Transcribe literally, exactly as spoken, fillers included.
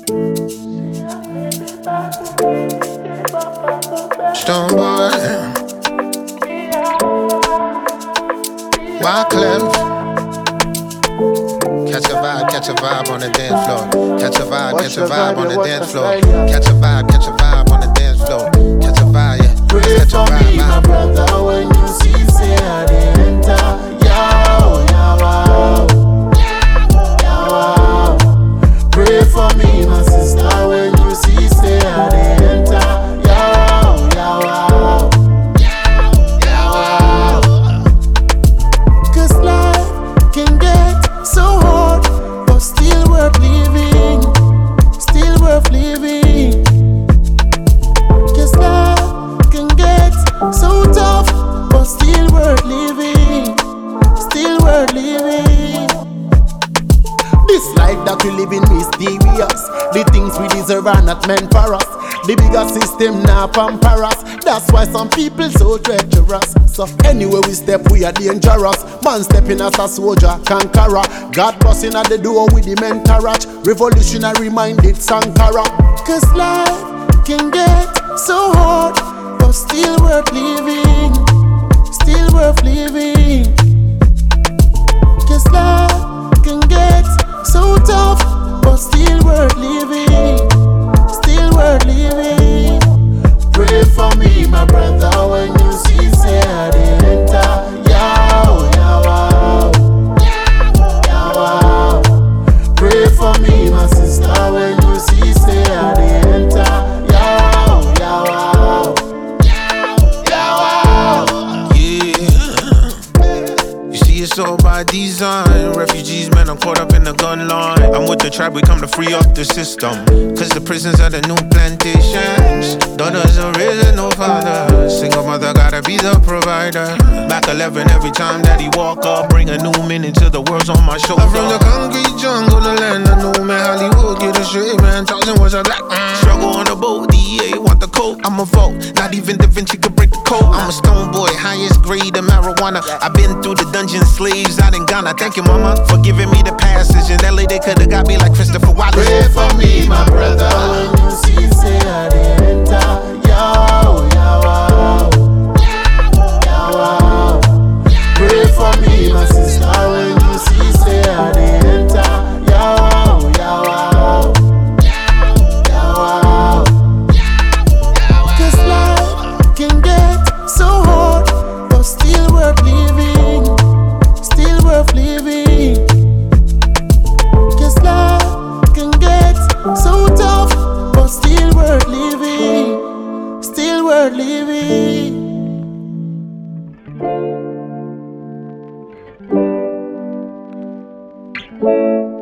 Stone boy, Wyclef. Catch a vibe, catch a vibe on the dance floor. Catch a vibe, catch a vibe on the dance floor. Catch a vibe, catch a vibe on the dance floor. Catch a vibe, yeah. Pray Catch a for vibe, me, my vibe. brother, when you see, say I dey enter. Yow, yow, wow. Yow, wow. Pray for me, my sister, when you see, say I dey enter. Yow, yow, wow. Yow, wow. Cause life can get so hard, but still worth living. Still worth living. Cause life can get so tough, but still worth living. Still worth living. This life that we live in mysterious. The things we deserve are not meant for us. The bigger system now pamper us. That's why some people so treacherous. So anywhere we step we are dangerous. Man stepping as a soldier, conqueror. God busting at the door with the mentorage. Revolutionary minded Sankara. Cause life can get so hard, but still worth living. Still worth living. Cause life can get so tough, but still worth living. Still worth living. Pray for me, my brother, when you see, say I dey enter. Yow, yow, wow. Yow, wow. Pray for me, my sister, when you see, say I dey enter. Yow, yow, wow. Yow, wow. Yeah. You see, it's all by design. Refugees, man, I'm caught up in the gun line. I'm with the tribe, we come to free up the system. Cause the prisons are the new plantations. Daughters are raising no fathers. Single mother gotta be the provider. Back eleven every time that he walk up. Bring a new meaning to the world's on my shoulder. I'm from the concrete jungle, the land of new man. Hollywood, get a straight man. Thousand was a black man. Struggle on the boat, D E A want the coat. I'm a vote, not even Da Vinci could break the code. I'm a stone boy, highest grade of marijuana. I've been through the dungeon slaves out in Ghana. Thank you, mama, for giving me the passage. In L A they could've got me like Christopher Wallace. Pray for me, my brother, when you see, say I dey enter. Yow, yow, wow. Yow, wow. Pray for me, my sister, when you see, say I dey enter. Yow, yow, wow. Yow, wow. Cause life can get so hard, but still worth living. Still worth living. Cause life can get so tough, but still worth living. Still worth living. Thank you.